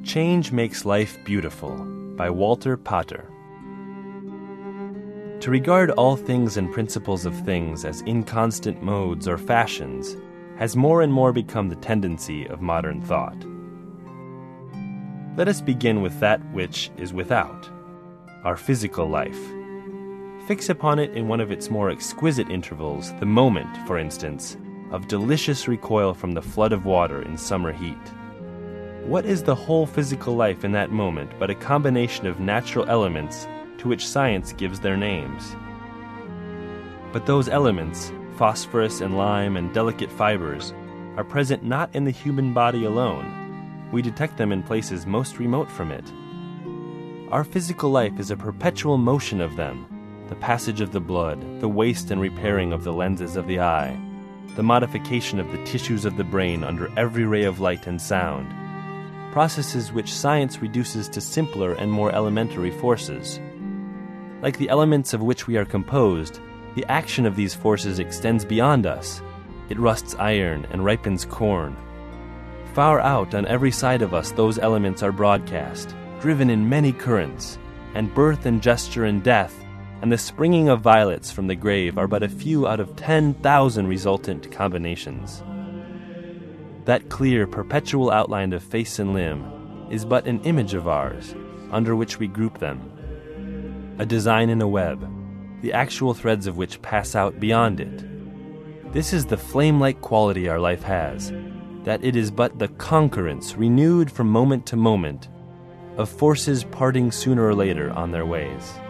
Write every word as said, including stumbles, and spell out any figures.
Change Makes Life Beautiful by Walter Pater. To regard all things and principles of things as inconstant modes or fashions has more and more become the tendency of modern thought. Let us begin with that which is without, our physical life. Fix upon it in one of its more exquisite intervals the moment, for instance, of delicious recoil from the flood of water in summer heat. What is the whole physical life in that moment but a combination of natural elements to which science gives their names? But those elements, phosphorus and lime and delicate fibers, are present not in the human body alone. We detect them in places most remote from it. Our physical life is a perpetual motion of them, the passage of the blood, the waste and repairing of the lenses of the eye, the modification of the tissues of the brain under every ray of light and sound, processes which science reduces to simpler and more elementary forces. Like the elements of which we are composed, the action of these forces extends beyond us. It rusts iron and ripens corn. Far out on every side of us those elements are broadcast, driven in many currents, and birth and gesture and death, and the springing of violets from the grave are but a few out of ten thousand resultant combinations. That clear, perpetual outline of face and limb is but an image of ours, under which we group them. A design in a web, the actual threads of which pass out beyond it. This is the flame-like quality our life has, that it is but the concurrence, renewed from moment to moment, of forces parting sooner or later on their ways.